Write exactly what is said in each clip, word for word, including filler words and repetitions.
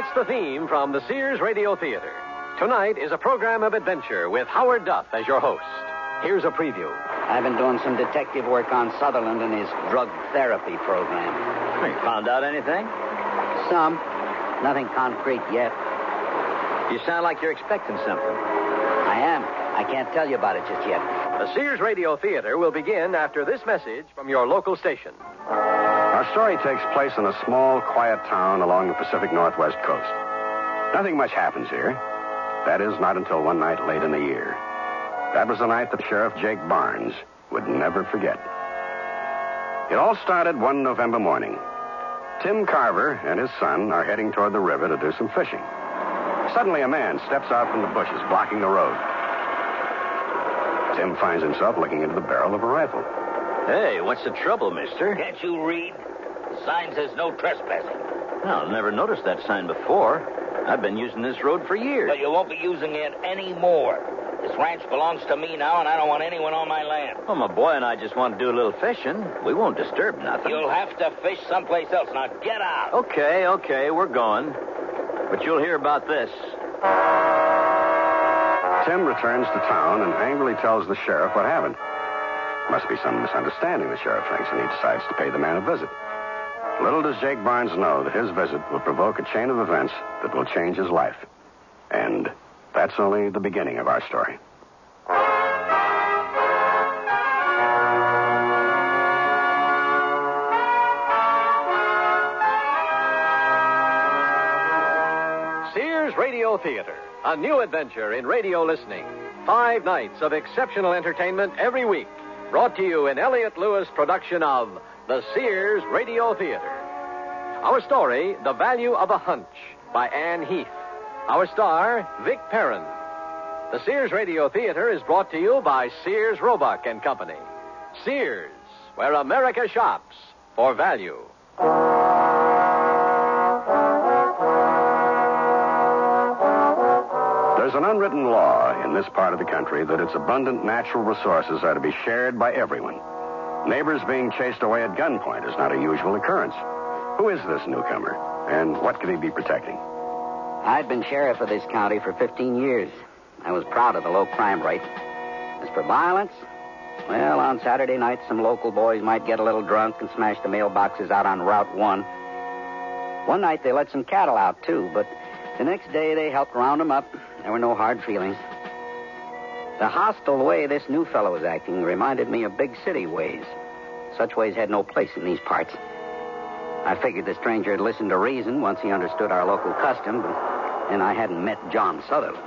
That's the theme from the Sears Radio Theater. Tonight is a program of adventure with Howard Duff as your host. Here's a preview. I've been doing some detective work on Sutherland and his drug therapy program. You found out anything? Some. Nothing concrete yet. You sound like you're expecting something. I am. I can't tell you about it just yet. The Sears Radio Theater will begin after this message from your local station. Our story takes place in a small, quiet town along the Pacific Northwest coast. Nothing much happens here. That is, not until one night late in the year. That was the night that Sheriff Jake Barnes would never forget. It all started one November morning. Tim Carver and his son are heading toward the river to do some fishing. Suddenly, a man steps out from the bushes, blocking the road. Tim finds himself looking into the barrel of a rifle. Hey, what's the trouble, mister? Can't you read? The sign says no trespassing. Well, I've never noticed that sign before. I've been using this road for years. But you won't be using it anymore. This ranch belongs to me now, and I don't want anyone on my land. Well, my boy and I just want to do a little fishing. We won't disturb nothing. You'll have to fish someplace else. Now, get out. Okay, okay, we're going. But you'll hear about this. Tim returns to town and angrily tells the sheriff what happened. Must be some misunderstanding, the sheriff thinks, and he decides to pay the man a visit. Little does Jake Barnes know that his visit will provoke a chain of events that will change his life. And that's only the beginning of our story. Sears Radio Theater, a new adventure in radio listening. Five nights of exceptional entertainment every week. Brought to you in Elliott Lewis' production of the Sears Radio Theater. Our story, The Value of a Hunch, by Anne Heath. Our star, Vic Perrin. The Sears Radio Theater is brought to you by Sears Roebuck and Company. Sears, where America shops for value. There's an unwritten law in this part of the country that its abundant natural resources are to be shared by everyone. Neighbors being chased away at gunpoint is not a usual occurrence. Who is this newcomer, and what could he be protecting? I've been sheriff of this county for fifteen years. I was proud of the low crime rate. As for violence, well, on Saturday nights, some local boys might get a little drunk and smash the mailboxes out on Route one. One night they let some cattle out, too, but the next day they helped round them up. There were no hard feelings. The hostile way this new fellow was acting reminded me of big city ways. Such ways had no place in these parts. I figured the stranger had listened to reason once he understood our local custom, but then I hadn't met John Sutherland.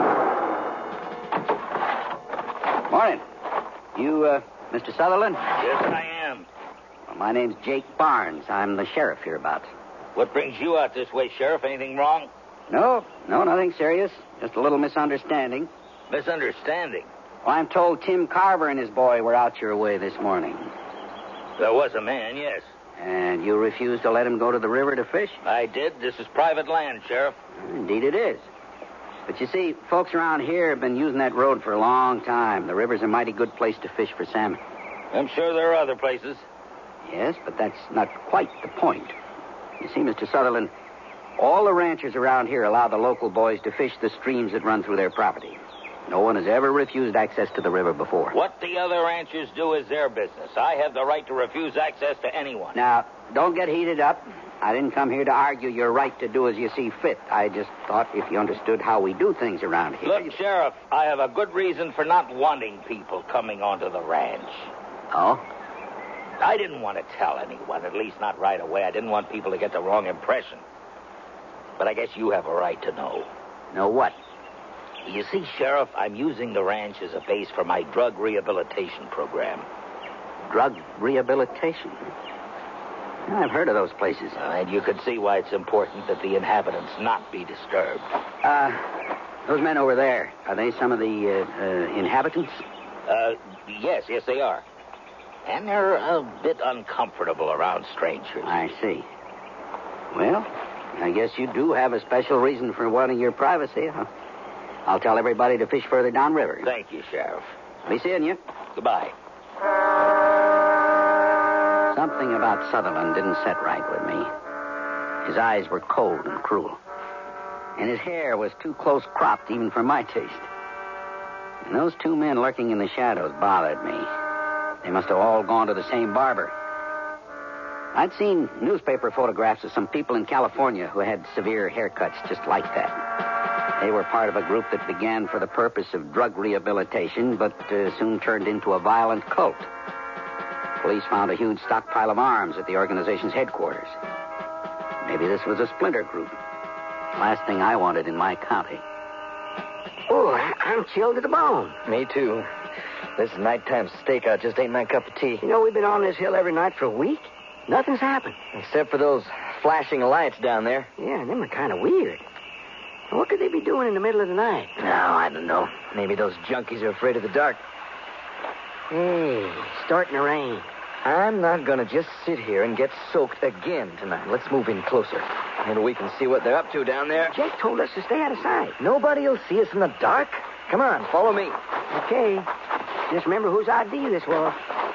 Morning. You, uh, Mister Sutherland? Yes, I am. Well, my name's Jake Barnes. I'm the sheriff hereabouts. What brings you out this way, Sheriff? Anything wrong? No, no, nothing serious. Just a little misunderstanding. Misunderstanding? Well, I'm told Tim Carver and his boy were out your way this morning. There was a man, yes. And you refused to let him go to the river to fish? I did. This is private land, Sheriff. Indeed it is. But you see, folks around here have been using that road for a long time. The river's a mighty good place to fish for salmon. I'm sure there are other places. Yes, but that's not quite the point. You see, Mister Sutherland, all the ranchers around here allow the local boys to fish the streams that run through their property. No one has ever refused access to the river before. What the other ranchers do is their business. I have the right to refuse access to anyone. Now, don't get heated up. I didn't come here to argue your right to do as you see fit. I just thought if you understood how we do things around here... Look, Sheriff, I have a good reason for not wanting people coming onto the ranch. Oh? I didn't want to tell anyone, at least not right away. I didn't want people to get the wrong impression. But I guess you have a right to know. Know what? You see, Sheriff, I'm using the ranch as a base for my drug rehabilitation program. Drug rehabilitation? I've heard of those places. Uh, and you can see why it's important that the inhabitants not be disturbed. Uh, those men over there, are they some of the uh, uh, inhabitants? Uh, yes, yes, they are. And they're a bit uncomfortable around strangers. I see. Well, I guess you do have a special reason for wanting your privacy, huh? I'll tell everybody to fish further downriver. Thank you, Sheriff. Be seeing you. Goodbye. Something about Sutherland didn't set right with me. His eyes were cold and cruel. And his hair was too close cropped even for my taste. And those two men lurking in the shadows bothered me. They must have all gone to the same barber. I'd seen newspaper photographs of some people in California who had severe haircuts just like that. They were part of a group that began for the purpose of drug rehabilitation, but uh, soon turned into a violent cult. Police found a huge stockpile of arms at the organization's headquarters. Maybe this was a splinter group. Last thing I wanted in my county. Oh, I'm chilled to the bone. Me too. This nighttime stakeout just ain't my cup of tea. You know, we've been on this hill every night for a week. Nothing's happened. Except for those flashing lights down there. Yeah, them are kind of weird. What could they be doing in the middle of the night? No, I don't know. Maybe those junkies are afraid of the dark. Hey, starting to rain. I'm not going to just sit here and get soaked again tonight. Let's move in closer. Maybe we can see what they're up to down there. Jake told us to stay out of sight. Nobody will see us in the dark. Come on, follow me. Okay. Just remember whose idea this was.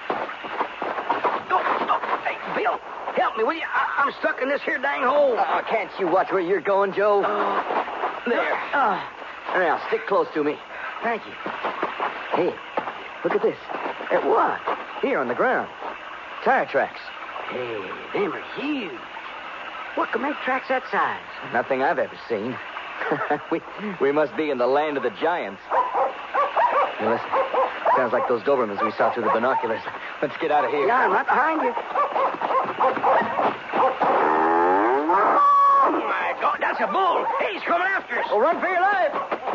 Oh, oh, hey, Bill, help me, will you? I- I'm stuck in this here dang hole. Uh, can't you watch where you're going, Joe? Uh, there. Uh, Now, stick close to me. thank you. Hey, look at this. At what? Here on the ground. Tire tracks. Hey, them are huge. What could make tracks that size? Nothing I've ever seen. we we must be in the land of the giants. Hey, listen. Sounds like those Dobermans we saw through the binoculars. Let's get out of here. Yeah, I'm right behind you. Oh, my God, that's a bull. Hey, he's coming after us. Oh, run for your life.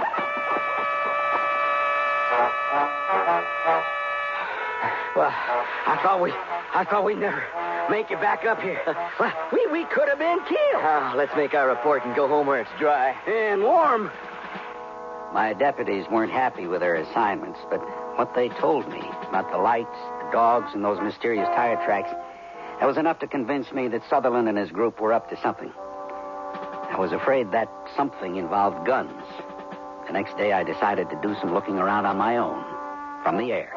Well, I thought we, I thought we'd never make it back up here. Well, we, we could have been killed. Oh, let's make our report and go home where it's dry. And warm. My deputies weren't happy with their assignments, but what they told me about the lights, the dogs, and those mysterious tire tracks, that was enough to convince me that Sutherland and his group were up to something. I was afraid that something involved guns. The next day, I decided to do some looking around on my own, from the air.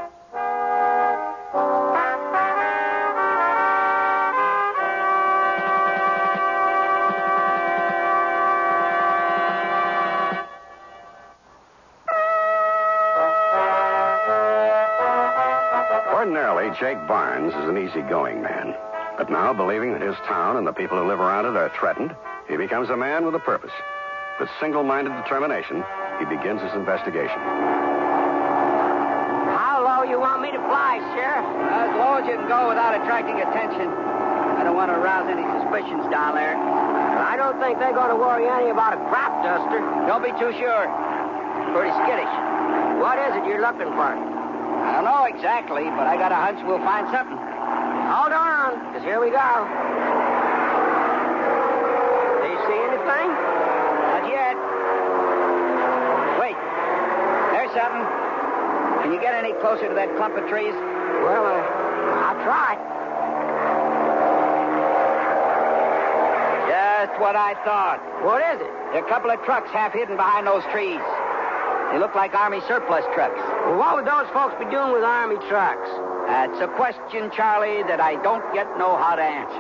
Ordinarily, Jake Barnes is an easygoing man. But now, believing that his town and the people who live around it are threatened, he becomes a man with a purpose. With single-minded determination, he begins his investigation. How low you want me to fly, Sheriff? As low as you can go without attracting attention. I don't want to arouse any suspicions down there. I don't think they're going to worry any about a crop duster. Don't be too sure. Pretty skittish. What is it you're looking for? I don't know exactly, but I got a hunch we'll find something. Hold on, because here we go. Do you see anything? Not yet. Wait. There's something. Can you get any closer to that clump of trees? Well, uh, I'll try. Just what I thought. What is it? There are a couple of trucks half hidden behind those trees. They look like Army surplus trucks. Well, what would those folks be doing with Army trucks? That's a question, Charlie, that I don't yet know how to answer.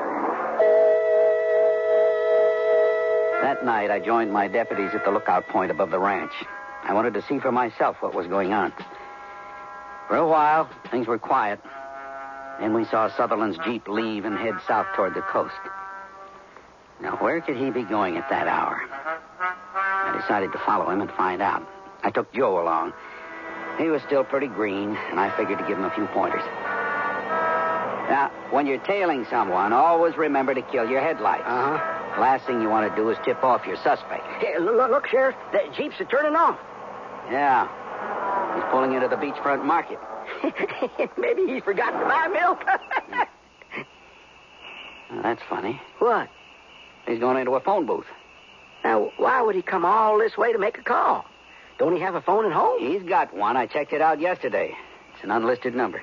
That night, I joined my deputies at the lookout point above the ranch. I wanted to see for myself what was going on. For a while, things were quiet. Then we saw Sutherland's Jeep leave and head south toward the coast. Now, where could he be going at that hour? I decided to follow him and find out. I took Joe along. He was still pretty green, and I figured to give him a few pointers. Now, when you're tailing someone, always remember to kill your headlights. Uh-huh. The last thing you want to do is tip off your suspect. Hey, look, look, Sheriff. The Jeeps are turning off. Yeah. He's pulling into the beachfront market. Maybe he's forgotten to buy milk. Well, that's funny. What? He's going into a phone booth. Now, why would he come all this way to make a call? Don't he have a phone at home? He's got one. I checked it out yesterday. It's an unlisted number.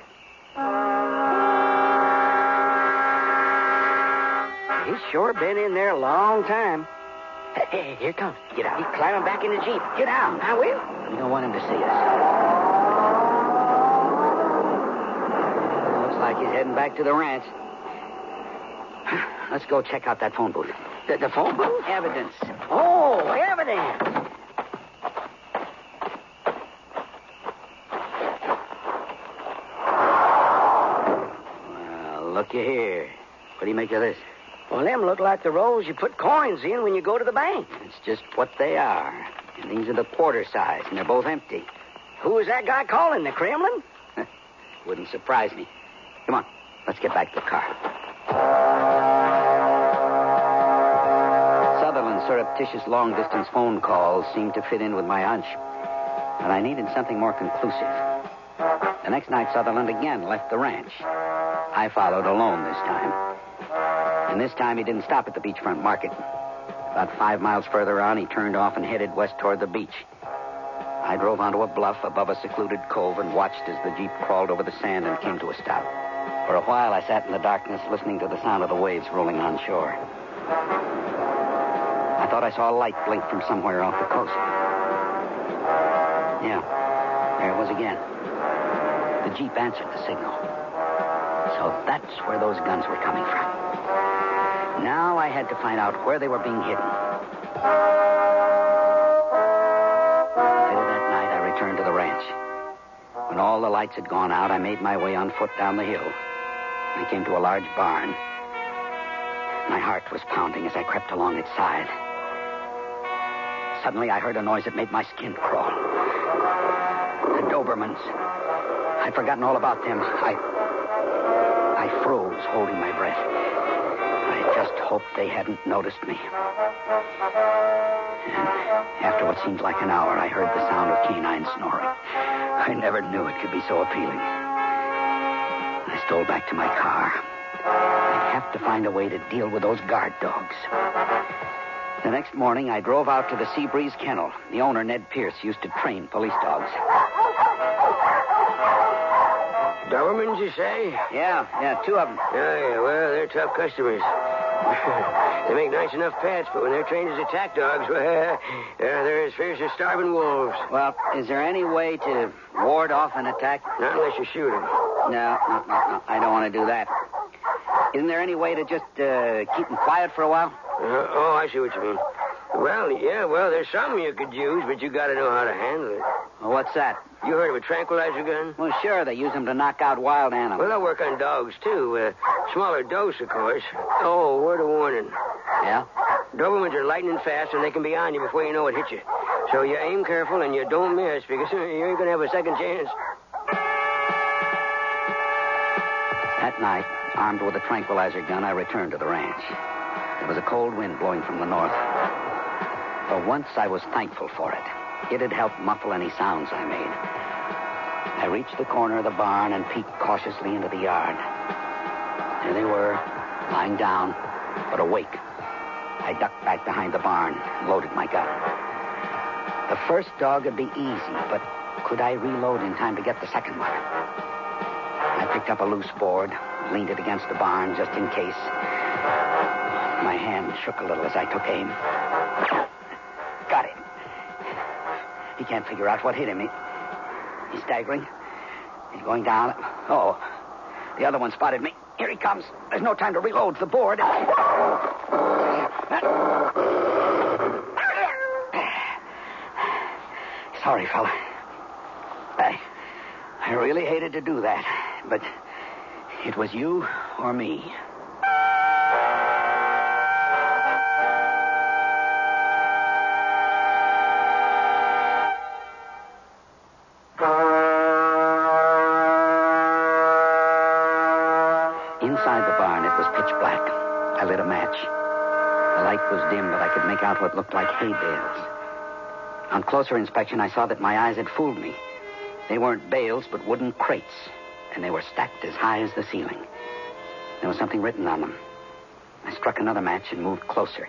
He's sure been in there a long time. Hey, hey, here he comes. Get out. He's climbing back in the Jeep. Get out. I will. We don't want him to see us. Looks like he's heading back to the ranch. Let's go check out that phone booth. The, the phone booth? Evidence. Oh, Oh, evidence. Well, looky here. What do you make of this? Well, them look like the rolls you put coins in when you go to the bank. It's just what they are. And these are the quarter size, and they're both empty. Who is that guy calling, the Kremlin? Wouldn't surprise me. Come on, let's get back to the car. Sutherland's surreptitious long-distance phone calls seemed to fit in with my hunch. But I needed something more conclusive. The next night, Sutherland again left the ranch. I followed alone this time. And this time he didn't stop at the beachfront market. About five miles further on, he turned off and headed west toward the beach. I drove onto a bluff above a secluded cove and watched as the Jeep crawled over the sand and came to a stop. For a while, I sat in the darkness listening to the sound of the waves rolling on shore. I thought I saw a light blink from somewhere off the coast. Yeah, there it was again. The Jeep answered the signal. So that's where those guns were coming from. Now I had to find out where they were being hidden. Later that night, I returned to the ranch. When all the lights had gone out, I made my way on foot down the hill. I came to a large barn. My heart was pounding as I crept along its side. Suddenly, I heard a noise that made my skin crawl. The Dobermans. I'd forgotten all about them. I... I froze, holding my breath. I just hoped they hadn't noticed me. And after what seemed like an hour, I heard the sound of canine snoring. I never knew it could be so appealing. I stole back to my car. I'd have to find a way to deal with those guard dogs. The next morning, I drove out to the Seabreeze Kennel. The owner, Ned Pierce, used to train police dogs. Dobermans, you say? Yeah, yeah, two of them. Yeah, yeah, well, they're tough customers. They make nice enough pets, but when they're trained as attack dogs, well, uh, they're as fierce as starving wolves. Well, is there any way to ward off an attack? Not unless you shoot them. No, no, no, no. I don't want to do that. Isn't there any way to just uh, keep them quiet for a while? Uh, oh, I see what you mean. Well, yeah, well, there's something you could use, but you got to know how to handle it. Well, what's that? You heard of a tranquilizer gun? Well, sure, they use them to knock out wild animals. Well, they'll work on dogs, too. Uh, smaller dose, of course. Oh, word of warning. Yeah? Dobermans are lightning fast, and they can be on you before you know it hit you. So you aim careful and you don't miss, because you ain't going to have a second chance. That night, armed with a tranquilizer gun, I returned to the ranch. There was a cold wind blowing from the north. For once, I was thankful for it. It had helped muffle any sounds I made. I reached the corner of the barn and peeked cautiously into the yard. There they were, lying down, but awake. I ducked back behind the barn and loaded my gun. The first dog would be easy, but could I reload in time to get the second one? I picked up a loose board, leaned it against the barn just in case. My hand shook a little as I took aim. Got it. He can't figure out what hit him. He, he's staggering. He's going down. Oh, the other one spotted me. Here he comes. There's no time to reload the board. Sorry, fella. I, I really hated to do that, but it was you or me. Inside the barn, it was pitch black. I lit a match. The light was dim, but I could make out what looked like hay bales. On closer inspection, I saw that my eyes had fooled me. They weren't bales, but wooden crates, and they were stacked as high as the ceiling. There was something written on them. I struck another match and moved closer.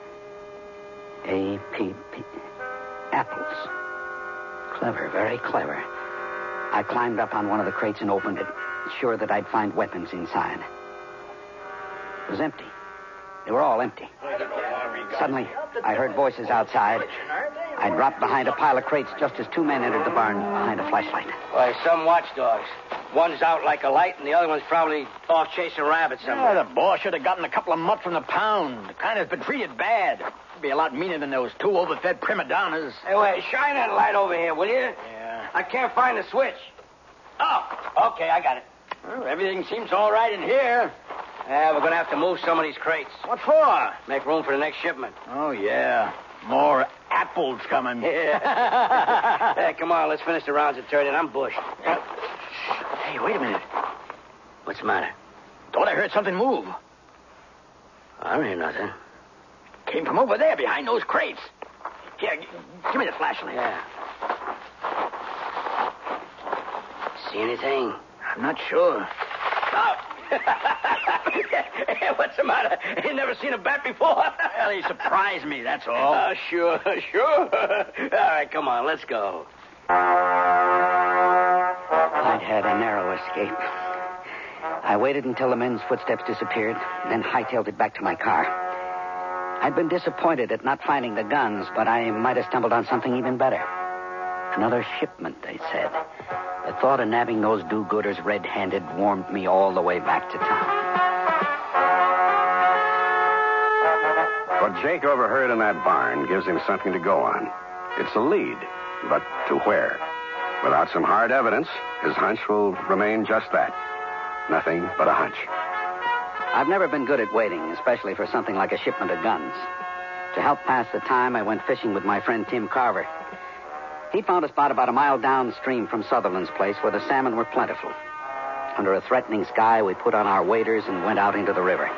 A P P Apples. Clever, very clever. I climbed up on one of the crates and opened it, sure that I'd find weapons inside. It was empty. They were all empty. Suddenly, I heard voices outside. I dropped behind a pile of crates just as two men entered the barn behind a flashlight. Why, some watchdogs. One's out like a light, and the other one's probably off chasing rabbits somewhere. Yeah, the boss should have gotten a couple of mutts from the pound. The kind that's been treated bad. Be a lot meaner than those two overfed prima donnas. Hey, wait, shine that light over here, will you? Yeah. I can't find the switch. Oh, okay, I got it. Well, everything seems all right in here. Yeah, we're going to have to move some of these crates. What for? Make room for the next shipment. Oh, yeah. More apples coming. Yeah. Hey, come on, let's finish the rounds of turd, and I'm bushed. Hey, wait a minute. What's the matter? Thought I heard something move. I don't hear nothing. Came from over there behind those crates. Here, g- give me the flashlight. Yeah. See anything? I'm not sure. Oh! What's the matter? You never seen a bat before? Well, he surprised me, that's all. Oh, sure, sure. All right, come on, let's go. I'd had a narrow escape. I waited until the men's footsteps disappeared, then hightailed it back to my car. I'd been disappointed at not finding the guns, but I might have stumbled on something even better. Another shipment, they said. The thought of nabbing those do-gooders red-handed warmed me all the way back to town. What Jake overheard in that barn gives him something to go on. It's a lead, but to where? Without some hard evidence, his hunch will remain just that. Nothing but a hunch. I've never been good at waiting, especially for something like a shipment of guns. To help pass the time, I went fishing with my friend Tim Carver. He found a spot about a mile downstream from Sutherland's place where the salmon were plentiful. Under a threatening sky, we put on our waders and went out into the river.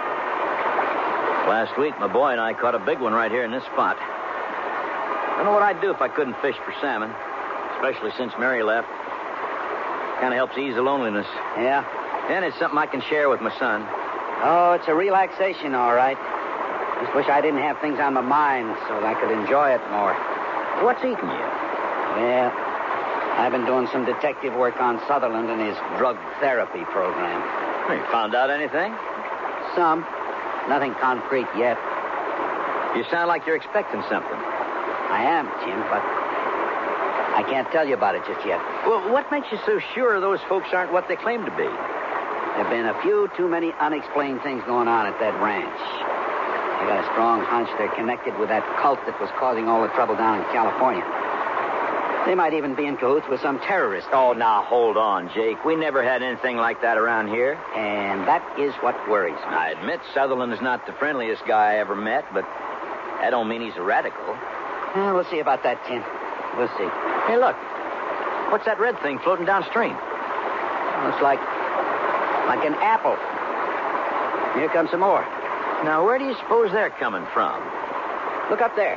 Last week, my boy and I caught a big one right here in this spot. Don't know what I'd do if I couldn't fish for salmon, especially since Mary left. Kind of helps ease the loneliness. Yeah? And it's something I can share with my son. Oh, it's a relaxation, all right. Just wish I didn't have things on my mind so that I could enjoy it more. What's eating you? Well, I've been doing some detective work on Sutherland and his drug therapy program. You found out anything? Some. Nothing concrete yet. You sound like you're expecting something. I am, Jim, but I can't tell you about it just yet. Well, what makes you so sure those folks aren't what they claim to be? There have been a few too many unexplained things going on at that ranch. I got a strong hunch they're connected with that cult that was causing all the trouble down in California. They might even be in cahoots with some terrorist. Oh, now, hold on, Jake. We never had anything like that around here. And that is what worries me. I admit Sutherland is not the friendliest guy I ever met, but that don't mean he's a radical. Well, we'll see about that, Tim. We'll see. Hey, look. What's that red thing floating downstream? Looks like... like an apple. Here comes some more. Now, where do you suppose they're coming from? Look up there.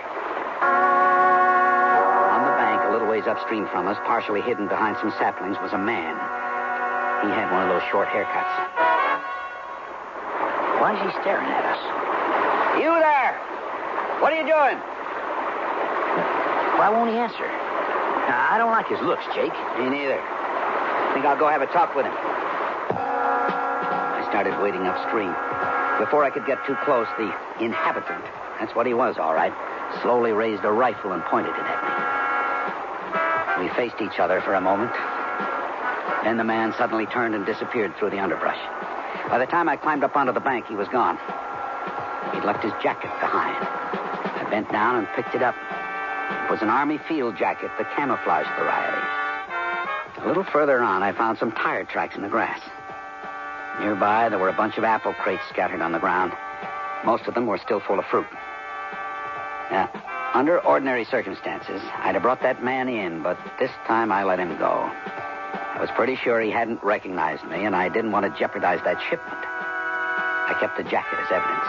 On the bank, a little ways upstream from us, partially hidden behind some saplings, was a man. He had one of those short haircuts. Why is he staring at us? You there! What are you doing? Why won't he answer? Now, I don't like his looks, Jake. Me neither. I think I'll go have a talk with him. I started wading upstream. Before I could get too close, the inhabitant, that's what he was, all right, slowly raised a rifle and pointed it at me. We faced each other for a moment. Then the man suddenly turned and disappeared through the underbrush. By the time I climbed up onto the bank, he was gone. He'd left his jacket behind. I bent down and picked it up. It was an Army field jacket, the camouflage variety. A little further on, I found some tire tracks in the grass. Nearby, there were a bunch of apple crates scattered on the ground. Most of them were still full of fruit. Now, under ordinary circumstances, I'd have brought that man in, but this time I let him go. I was pretty sure he hadn't recognized me, and I didn't want to jeopardize that shipment. I kept the jacket as evidence.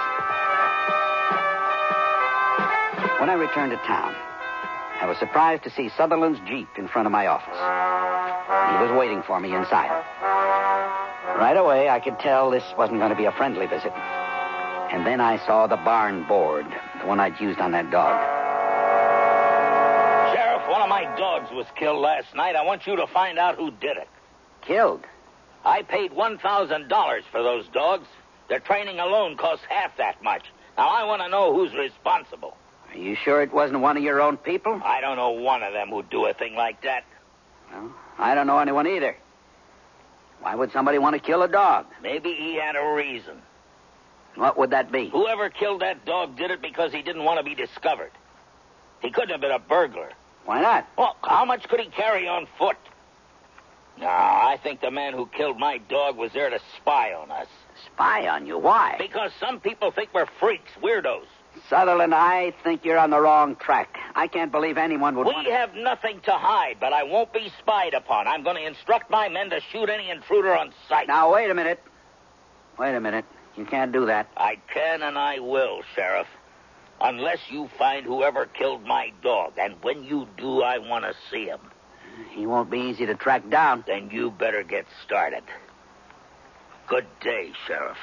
When I returned to town, I was surprised to see Sutherland's Jeep in front of my office. He was waiting for me inside. Right away, I could tell this wasn't going to be a friendly visit. And then I saw the barn board, the one I'd used on that dog. Sheriff, one of my dogs was killed last night. I want you to find out who did it. Killed? I paid one thousand dollars for those dogs. Their training alone costs half that much. Now, I want to know who's responsible. Are you sure it wasn't one of your own people? I don't know one of them who'd do a thing like that. Well, I don't know anyone either. Why would somebody want to kill a dog? Maybe he had a reason. What would that be? Whoever killed that dog did it because he didn't want to be discovered. He couldn't have been a burglar. Why not? Well, how much could he carry on foot? No, I think the man who killed my dog was there to spy on us. Spy on you? Why? Because some people think we're freaks, weirdos. Sutherland, I think you're on the wrong track. I can't believe anyone would We want to... have nothing to hide, but I won't be spied upon. I'm going to instruct my men to shoot any intruder on sight. Now, wait a minute. Wait a minute. You can't do that. I can and I will, Sheriff. Unless you find whoever killed my dog. And when you do, I want to see him. He won't be easy to track down. Then you better get started. Good day, Sheriff.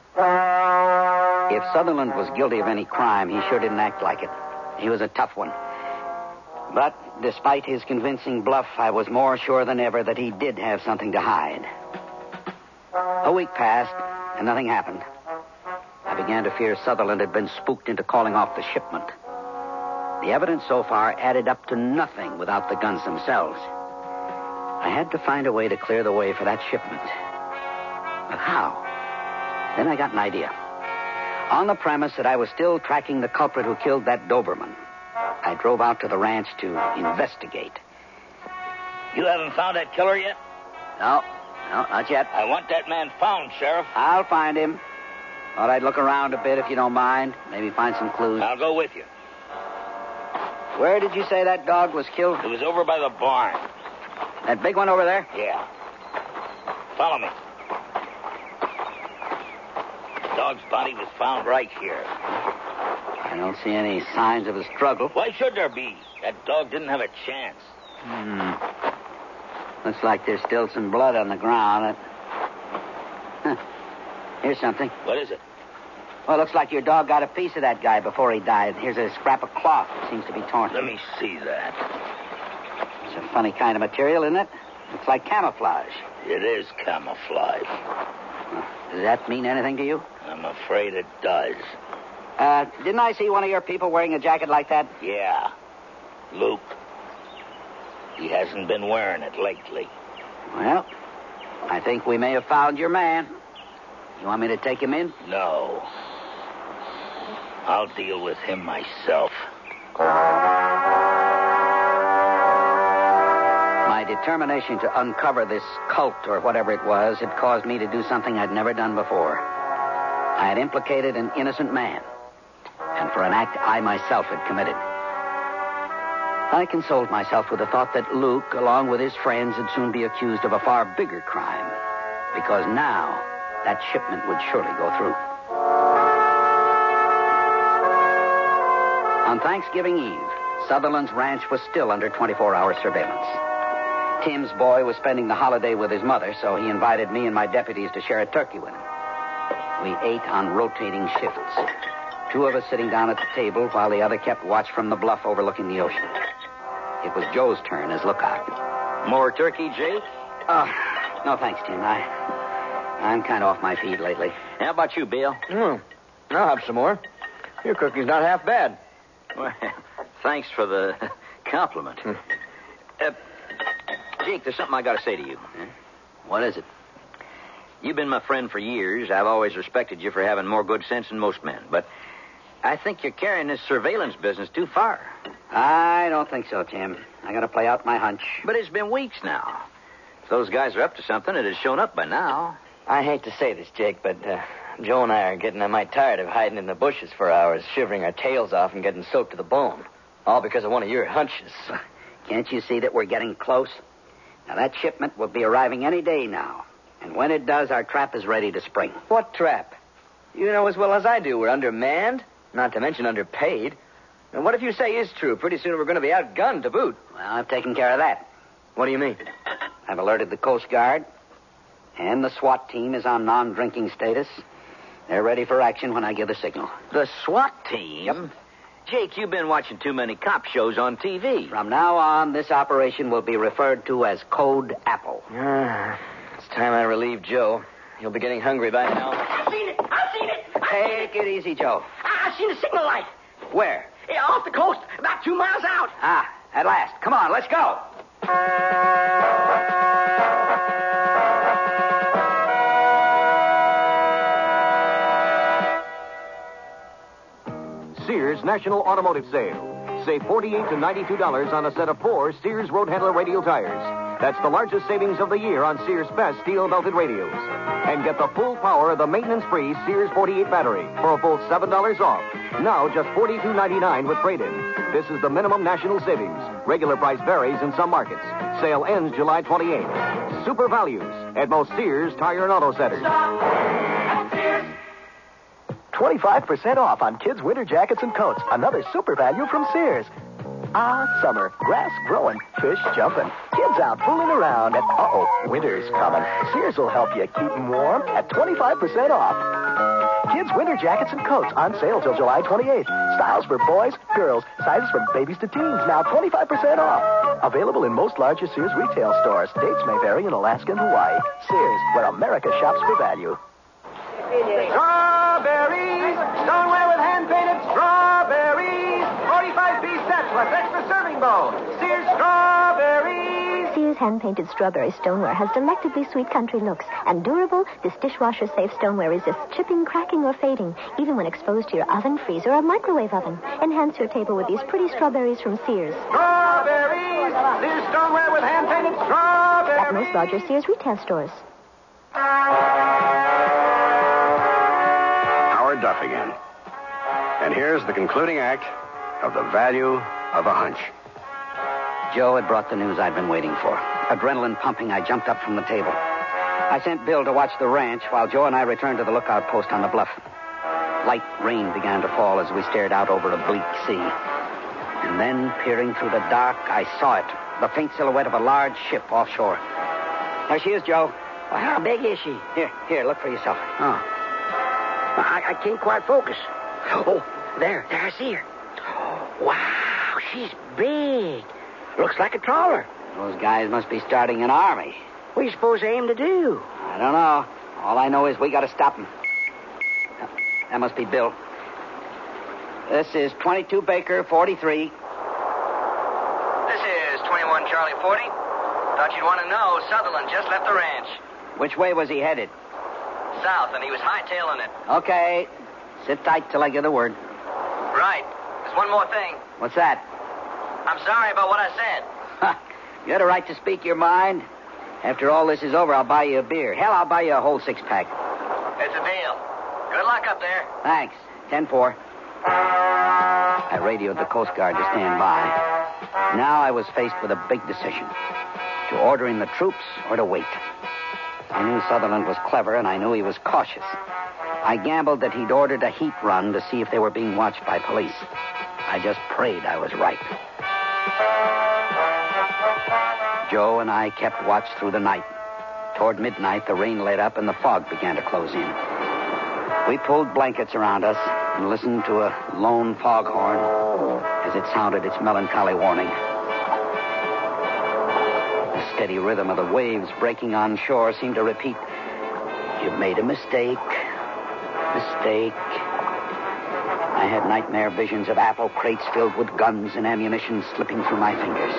If Sutherland was guilty of any crime, he sure didn't act like it. He was a tough one. But despite his convincing bluff, I was more sure than ever that he did have something to hide. A week passed, and nothing happened. I began to fear Sutherland had been spooked into calling off the shipment. The evidence so far added up to nothing without the guns themselves. I had to find a way to clear the way for that shipment. But how? Then I got an idea. On the premise that I was still tracking the culprit who killed that Doberman, I drove out to the ranch to investigate. You haven't found that killer yet? No, no, not yet. I want that man found, Sheriff. I'll find him. Thought I'd look around a bit if you don't mind. Maybe find some clues. I'll go with you. Where did you say that dog was killed? It was over by the barn. That big one over there? Yeah. Follow me. The dog's body was found right here. I don't see any signs of a struggle. Why should there be? That dog didn't have a chance. Hmm. Looks like there's still some blood on the ground. Huh. Here's something. What is it? Well, it looks like your dog got a piece of that guy before he died. Here's a scrap of cloth that seems to be torn. Let me see that. It's a funny kind of material, isn't it? Looks like camouflage. It is camouflage. Does that mean anything to you? I'm afraid it does. Uh, didn't I see one of your people wearing a jacket like that? Yeah. Luke. He hasn't been wearing it lately. Well, I think we may have found your man. You want me to take him in? No. I'll deal with him myself. My determination to uncover this cult or whatever it was had caused me to do something I'd never done before. I had implicated an innocent man, and for an act I myself had committed. I consoled myself with the thought that Luke, along with his friends, would soon be accused of a far bigger crime, because now that shipment would surely go through. On Thanksgiving Eve, Sutherland's ranch was still under twenty-four hour surveillance. Tim's boy was spending the holiday with his mother, so he invited me and my deputies to share a turkey with him. We ate on rotating shifts, two of us sitting down at the table while the other kept watch from the bluff overlooking the ocean. It was Joe's turn as lookout. More turkey, Jake? Oh, no thanks, Tim. I, I'm kind of off my feed lately. How about you, Bill? Mm, I'll have some more. Your cookie's not half bad. Well, thanks for the compliment. uh, Jake, there's something I got to say to you. What is it? You've been my friend for years. I've always respected you for having more good sense than most men. But I think you're carrying this surveillance business too far. I don't think so, Tim. I got to play out my hunch. But it's been weeks now. If those guys are up to something, it has shown up by now. I hate to say this, Jake, but uh, Joe and I are getting a mite tired of hiding in the bushes for hours, shivering our tails off and getting soaked to the bone. All because of one of your hunches. Can't you see that we're getting close? Now, that shipment will be arriving any day now. And when it does, our trap is ready to spring. What trap? You know as well as I do we're undermanned, not to mention underpaid. And what if you say is true? Pretty soon we're going to be outgunned to boot. Well, I've taken care of that. What do you mean? I've alerted the Coast Guard, and the SWAT team is on non-drinking status. They're ready for action when I give the signal. The SWAT team? Yep. Jake, you've been watching too many cop shows on T V. From now on, this operation will be referred to as Code Apple. Ah, it's time I relieve Joe. He'll be getting hungry by now. I've seen it. I've seen it. I've seen Take it easy, Joe. I- I've seen the signal light. Where? Yeah, off the coast, about two miles out. Ah, at last. Come on, let's go. Sears National Automotive Sale. Save forty-eight to ninety-two dollars on a set of four Sears Road Handler radial tires. That's the largest savings of the year on Sears' best steel-belted radios. And get the full power of the maintenance-free Sears forty-eight battery for a full seven dollars off. Now just forty-two ninety-nine with trade-in. This is the minimum national savings. Regular price varies in some markets. Sale ends July twenty-eighth. Super values at most Sears Tire and Auto Centers. twenty-five percent off on kids' winter jackets and coats. Another super value from Sears. Ah, summer. Grass growing, fish jumping, kids out fooling around, and uh-oh, winter's coming. Sears will help you keep them warm at twenty-five percent off. Kids' winter jackets and coats on sale till July twenty-eighth. Styles for boys, girls, sizes from babies to teens, now twenty-five percent off. Available in most larger Sears retail stores. Dates may vary in Alaska and Hawaii. Sears, where America shops for value. Strawberries! Stoneware with hand-painted strawberries! forty-five piece set plus extra serving bowl. Sears Strawberries! Sears hand-painted strawberry stoneware has delectably sweet country looks. And durable, this dishwasher-safe stoneware resists chipping, cracking, or fading, even when exposed to your oven, freezer, or microwave oven. Enhance your table with these pretty strawberries from Sears. Strawberries! Sears Stoneware with hand-painted strawberries! At most larger Sears retail stores. Howard Duff again. And here's the concluding act of The Value of a Hunch. Joe had brought the news I'd been waiting for. Adrenaline pumping, I jumped up from the table. I sent Bill to watch the ranch while Joe and I returned to the lookout post on the bluff. Light rain began to fall as we stared out over a bleak sea. And then, peering through the dark, I saw it, the faint silhouette of a large ship offshore. There she is, Joe. Well, how big is she? Here, here, look for yourself. Oh. I, I can't quite focus. Oh, there, there, I see her. Wow, she's big. Looks like a trawler. Those guys must be starting an army. What do you suppose they aim to do? I don't know. All I know is we got to stop them. That must be Bill. This is twenty-two Baker, forty-three. This is twenty-one Charlie forty. Thought you'd want to know Sutherland just left the ranch. Which way was he headed? South, and he was hightailing it. Okay. Sit tight till I give the word. Right. There's one more thing. What's that? I'm sorry about what I said. Ha! You had a right to speak your mind. After all this is over, I'll buy you a beer. Hell, I'll buy you a whole six-pack. It's a deal. Good luck up there. Thanks. ten four. I radioed the Coast Guard to stand by. Now I was faced with a big decision. To order in the troops or to wait. I knew Sutherland was clever, and I knew he was cautious. I gambled that he'd ordered a heat run to see if they were being watched by police. I just prayed I was right. Joe and I kept watch through the night. Toward midnight, the rain let up and the fog began to close in. We pulled blankets around us and listened to a lone foghorn as it sounded its melancholy warning. The steady rhythm of the waves breaking on shore seemed to repeat, "You've made a mistake. Mistake." I had nightmare visions of apple crates filled with guns and ammunition slipping through my fingers.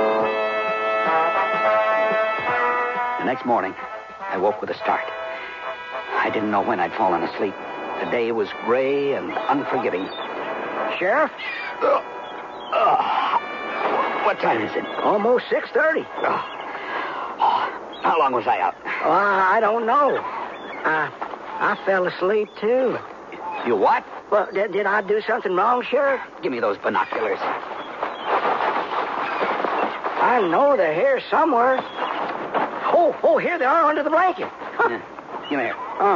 The next morning, I woke with a start. I didn't know when I'd fallen asleep. The day was gray and unforgiving. Sheriff? Uh, uh, what time is it? Almost six thirty. Oh. Oh, how long was I out? Oh, I don't know. Uh, I fell asleep, too. You what? Well, did, did I do something wrong, Sheriff? Give me those binoculars. I know they're here somewhere. Oh, oh, here they are under the blanket. Huh. Yeah. Give me here. Oh.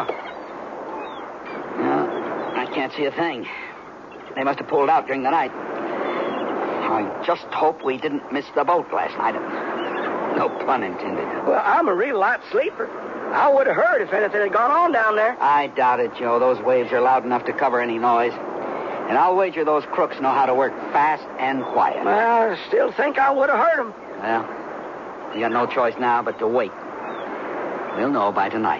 No, I can't see a thing. They must have pulled out during the night. I just hope we didn't miss the boat last night. No pun intended. Well, I'm a real light sleeper. I would have heard if anything had gone on down there. I doubt it, Joe. Those waves are loud enough to cover any noise. And I'll wager those crooks know how to work fast and quiet. Well, I still think I would have heard them. Well, we got no choice now but to wait. We'll know by tonight.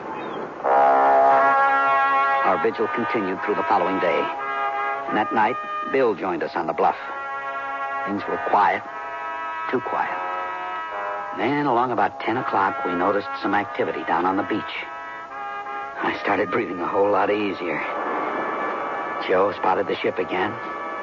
Our vigil continued through the following day. And that night, Bill joined us on the bluff. Things were quiet, too quiet. Then, along about ten o'clock, we noticed some activity down on the beach. I started breathing a whole lot easier. Joe spotted the ship again,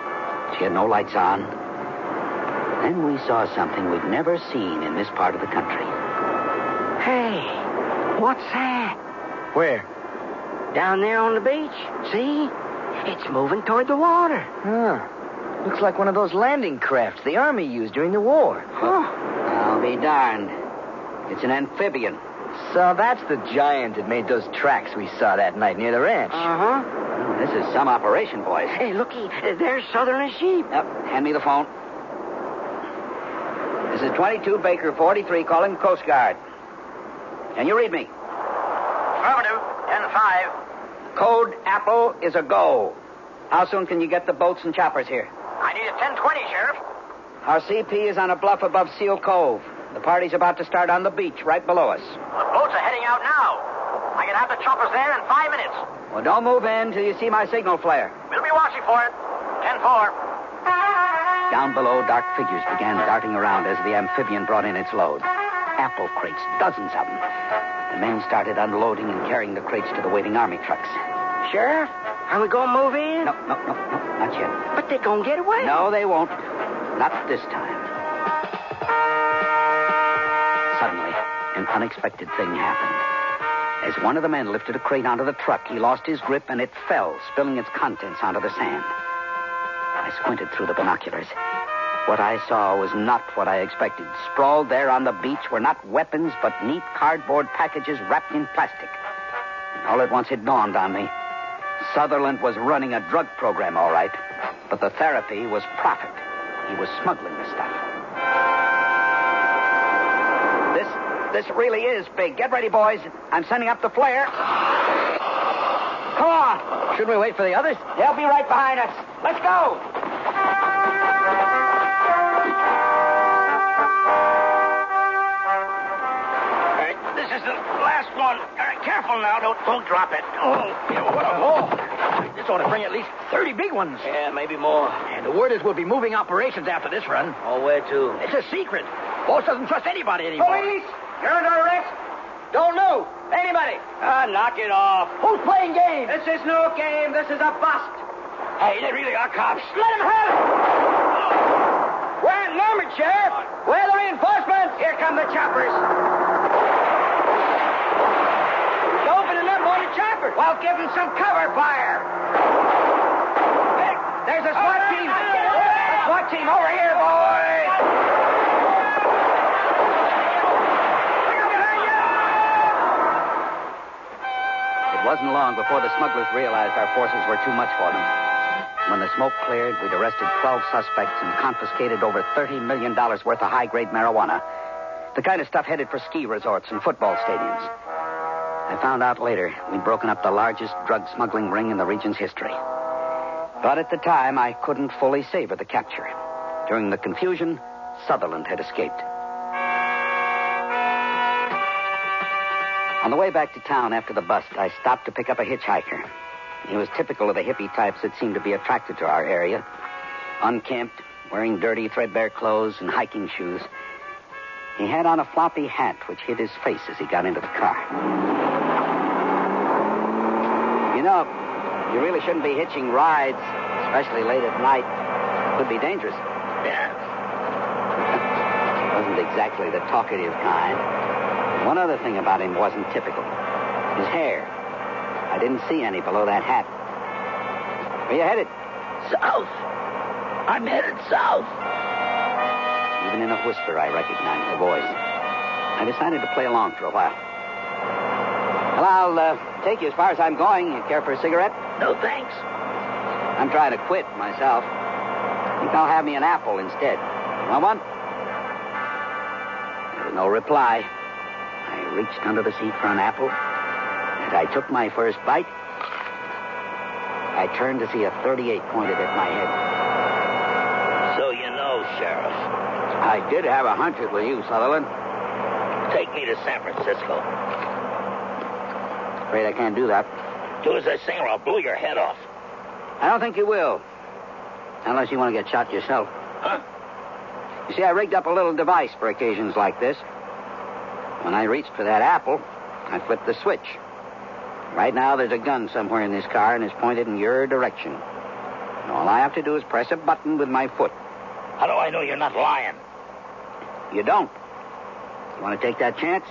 She had no lights on. Then we saw something we'd never seen in this part of the country. Hey, what's that? Where? Down there on the beach. See? It's moving toward the water. Huh. Looks like one of those landing crafts the Army used during the war. Huh. I'll be darned. It's an amphibian. So that's the giant that made those tracks we saw that night near the ranch. Uh-huh. Oh, this is some operation, boys. Hey, looky. There's Sutherland sheep. Yep, hand me the phone. This is twenty-two Baker forty-three calling Coast Guard. Can you read me? Affirmative. ten five. Code Apple is a go. How soon can you get the boats and choppers here? I need a ten twenty, Sheriff. Our C P is on a bluff above Seal Cove. The party's about to start on the beach right below us. The boats are heading out now. I can have the choppers there in five minutes. Well, don't move in till you see my signal flare. We'll be watching for it. ten four. Down below, dark figures began darting around as the amphibian brought in its load. Apple crates, dozens of them. The men started unloading and carrying the crates to the waiting Army trucks. Sheriff, are we going to move in? No, no, no, no, not yet. But they're going to get away. No, they won't. Not this time. Suddenly, an unexpected thing happened. As one of the men lifted a crate onto the truck, he lost his grip and it fell, spilling its contents onto the sand. I squinted through the binoculars. What I saw was not what I expected. Sprawled there on the beach were not weapons, but neat cardboard packages wrapped in plastic. All at once it dawned on me. Sutherland was running a drug program, all right, but the therapy was profit. He was smuggling the stuff. This, this really is big. Get ready, boys. I'm sending up the flare. Come on. Shouldn't we wait for the others? They'll be right behind us. Let's go. This is the last one. All right, careful now. Don't don't drop it. Oh, what a Oh, this ought to bring at least thirty big ones. Yeah, maybe more. And the word is we'll be moving operations after this run. Oh, where to? It's a secret. Boss doesn't trust anybody anymore. Police, you're under arrest. Don't move. Anybody. Ah, knock it off. Who's playing games? This is no game. This is a bust. Hey, they really are cops. Let them have it. We're outnumbered, Sheriff. Where are the reinforcements? Here come the choppers. Opening up on the choppers. Well, give them some cover fire. Hey, there's a SWAT team. A SWAT team over here, boys. It wasn't long before the smugglers realized our forces were too much for them. When the smoke cleared, we'd arrested twelve suspects and confiscated over thirty million dollars worth of high-grade marijuana. The kind of stuff headed for ski resorts and football stadiums. I found out later we'd broken up the largest drug smuggling ring in the region's history. But at the time, I couldn't fully savor the capture. During the confusion, Sutherland had escaped. On the way back to town after the bust, I stopped to pick up a hitchhiker. He was typical of the hippie types that seemed to be attracted to our area. Unkempt, wearing dirty, threadbare clothes and hiking shoes. He had on a floppy hat which hid his face as he got into the car. You know, you really shouldn't be hitching rides, especially late at night. It could be dangerous. Yeah. Wasn't exactly the talkative kind. One other thing about him wasn't typical. His hair. I didn't see any below that hat. Where you headed? South. I'm headed south. Even in a whisper, I recognized the voice. I decided to play along for a while. Well, I'll uh, take you as far as I'm going. You care for a cigarette? No, thanks. I'm trying to quit myself. I think I'll have me an apple instead. You want one? There was no reply. I reached under the seat for an apple. As I took my first bite, I turned to see a thirty-eight pointed at my head. So you know, Sheriff. I did have a hunch it was you, Sutherland. Take me to San Francisco. Afraid I can't do that. Do as I say or I'll blow your head off. I don't think you will. Unless you want to get shot yourself. Huh? You see, I rigged up a little device for occasions like this. When I reached for that apple, I flipped the switch. Right now, there's a gun somewhere in this car, and it's pointed in your direction. All I have to do is press a button with my foot. How do I know you're not lying? You don't. You want to take that chance?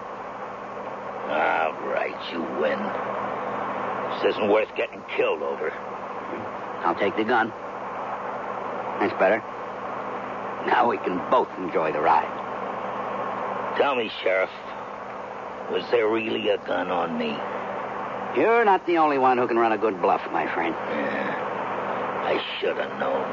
All right, you win. This isn't worth getting killed over. I'll take the gun. That's better. Now we can both enjoy the ride. Tell me, Sheriff, was there really a gun on me? You're not the only one who can run a good bluff, my friend. Yeah, I should have known.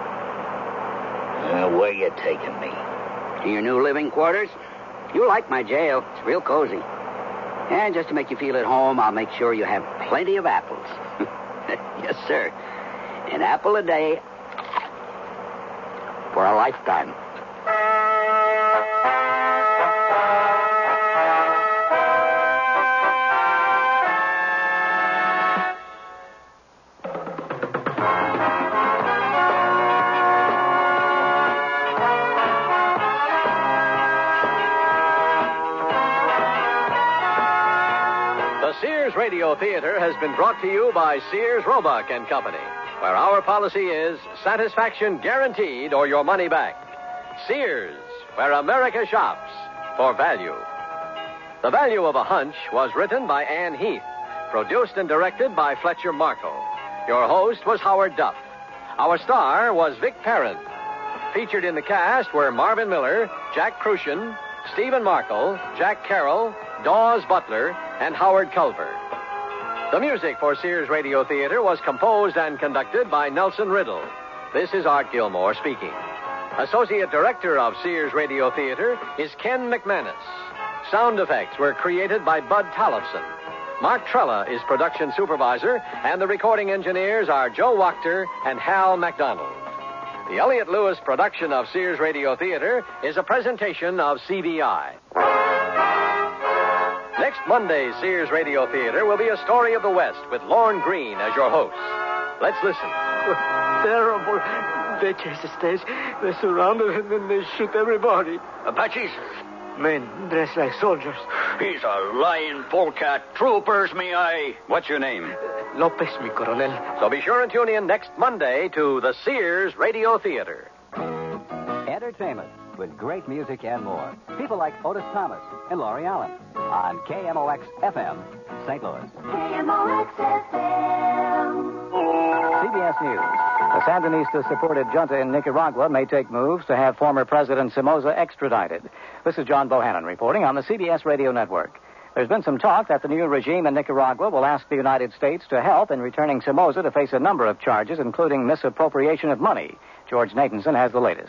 Uh, where you taking me? To your new living quarters? You'll like my jail. It's real cozy. And just to make you feel at home, I'll make sure you have plenty of apples. Yes, sir. An apple a day for a lifetime. Sears Radio Theater has been brought to you by Sears Roebuck and Company, where our policy is satisfaction guaranteed or your money back. Sears, where America shops for value. The Value of a Hunch was written by Ann Heath, produced and directed by Fletcher Markle. Your host was Howard Duff. Our star was Vic Perrin. Featured in the cast were Marvin Miller, Jack Crucian, Stephen Markle, Jack Carroll, Dawes Butler, and Howard Culver. The music for Sears Radio Theater was composed and conducted by Nelson Riddle. This is Art Gilmore speaking. Associate Director of Sears Radio Theater is Ken McManus. Sound effects were created by Bud Tollefson. Mark Trella is production supervisor, and the recording engineers are Joe Wachter and Hal MacDonald. The Elliott Lewis production of Sears Radio Theater is a presentation of C B I. Next Monday's Sears Radio Theater will be a story of the West with Lorne Greene as your host. Let's listen. Terrible. They chase the stage. They're surrounded and then they shoot everybody. Apaches? Men dressed like soldiers. He's a lying polecat. Troopers, me eye. What's your name? Lopez, mi coronel. So be sure and tune in next Monday to the Sears Radio Theater. Entertainment with great music and more. People like Otis Thomas and Laurie Allen on K M O X F M, Saint Louis. K M O X F M. C B S News. The Sandinista-supported junta in Nicaragua may take moves to have former President Somoza extradited. This is John Bohannon reporting on the C B S Radio Network. There's been some talk that the new regime in Nicaragua will ask the United States to help in returning Somoza to face a number of charges, including misappropriation of money. George Natanson has the latest.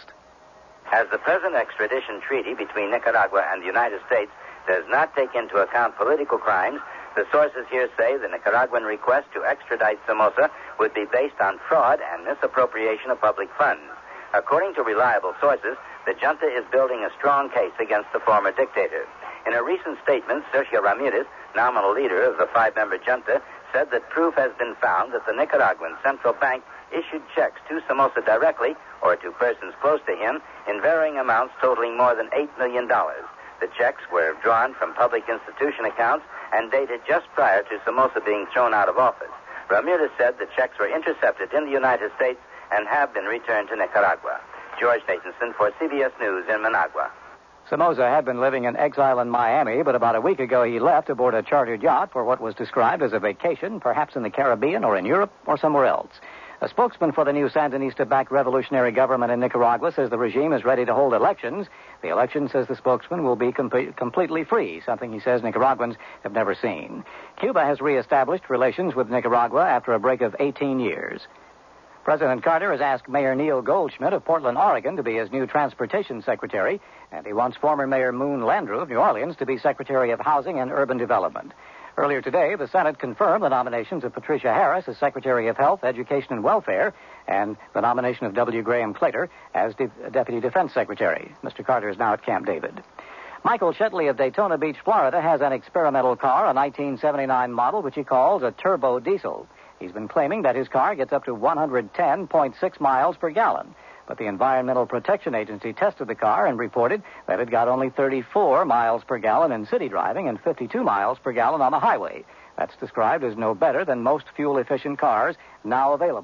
As the present extradition treaty between Nicaragua and the United States does not take into account political crimes, the sources here say the Nicaraguan request to extradite Somoza would be based on fraud and misappropriation of public funds. According to reliable sources, the junta is building a strong case against the former dictator. In a recent statement, Sergio Ramirez, nominal leader of the five-member junta, said that proof has been found that the Nicaraguan Central Bank issued checks to Somoza directly or to persons close to him in varying amounts totaling more than eight million dollars. The checks were drawn from public institution accounts and dated just prior to Somoza being thrown out of office. Ramirez said the checks were intercepted in the United States and have been returned to Nicaragua. George Natanson for C B S News in Managua. Somoza had been living in exile in Miami, but about a week ago he left aboard a chartered yacht for what was described as a vacation, perhaps in the Caribbean or in Europe or somewhere else. A spokesman for the new Sandinista-backed revolutionary government in Nicaragua says the regime is ready to hold elections. The election, says the spokesman, will be com- completely free, something he says Nicaraguans have never seen. Cuba has reestablished relations with Nicaragua after a break of eighteen years. President Carter has asked Mayor Neil Goldschmidt of Portland, Oregon, to be his new transportation secretary, and he wants former Mayor Moon Landrieu of New Orleans to be Secretary of Housing and Urban Development. Earlier today, the Senate confirmed the nominations of Patricia Harris as Secretary of Health, Education, and Welfare, and the nomination of W. Graham Claytor as De- Deputy Defense Secretary. Mister Carter is now at Camp David. Michael Shetley of Daytona Beach, Florida, has an experimental car, a nineteen seventy-nine model, which he calls a turbo diesel. He's been claiming that his car gets up to one hundred ten point six miles per gallon. But the Environmental Protection Agency tested the car and reported that it got only thirty-four miles per gallon in city driving and fifty-two miles per gallon on the highway. That's described as no better than most fuel-efficient cars now available.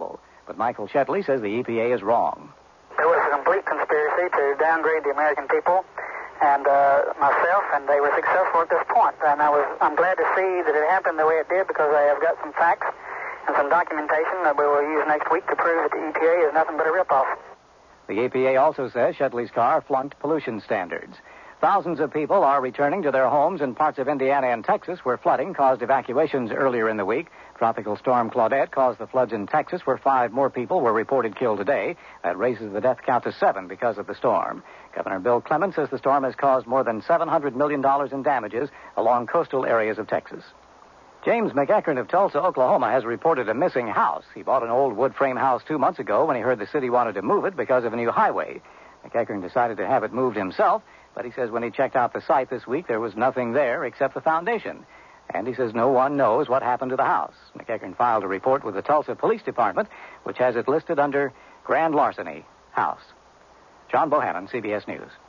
But Michael Shetley says the E P A is wrong. There was a complete conspiracy to downgrade the American people and uh, myself, and they were successful at this point. And I was, I'm glad to see that it happened the way it did because I have got some facts and some documentation that we will use next week to prove that the E P A is nothing but a ripoff. The E P A also says Shetley's car flunked pollution standards. Thousands of people are returning to their homes in parts of Indiana and Texas where flooding caused evacuations earlier in the week. Tropical storm Claudette caused the floods in Texas where five more people were reported killed today. That raises the death count to seven because of the storm. Governor Bill Clements says the storm has caused more than seven hundred million dollars in damages along coastal areas of Texas. James McEachern of Tulsa, Oklahoma, has reported a missing house. He bought an old wood frame house two months ago when he heard the city wanted to move it because of a new highway. McEachern decided to have it moved himself, but he says when he checked out the site this week, there was nothing there except the foundation. And he says no one knows what happened to the house. McEachern filed a report with the Tulsa Police Department, which has it listed under grand larceny house. John Bohannon, C B S News.